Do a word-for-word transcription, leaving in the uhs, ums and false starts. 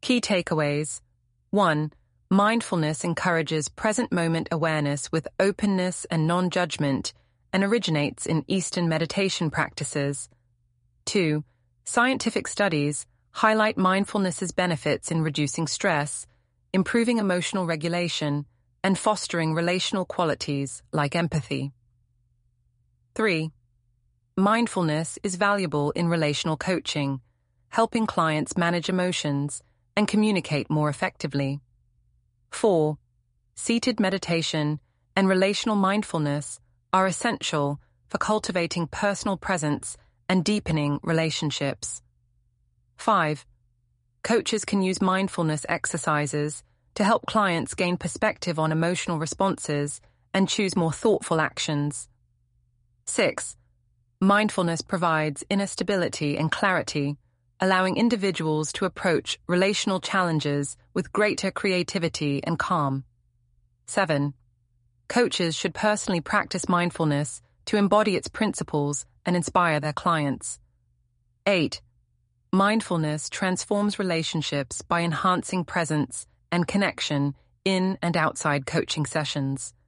Key takeaways. one. Mindfulness encourages present-moment awareness with openness and non-judgment and originates in Eastern meditation practices. two. Scientific studies highlight mindfulness's benefits in reducing stress, improving emotional regulation, and fostering relational qualities like empathy. three. Mindfulness is valuable in relational coaching, helping clients manage emotions and communicate more effectively. four. Seated meditation and relational mindfulness are essential for cultivating personal presence and deepening relationships. five. Coaches can use mindfulness exercises to help clients gain perspective on emotional responses and choose more thoughtful actions. six. Mindfulness provides inner stability and clarity, allowing individuals to approach relational challenges with greater creativity and calm. seven. Coaches should personally practice mindfulness to embody its principles and inspire their clients. eight. Mindfulness transforms relationships by enhancing presence and connection in and outside coaching sessions.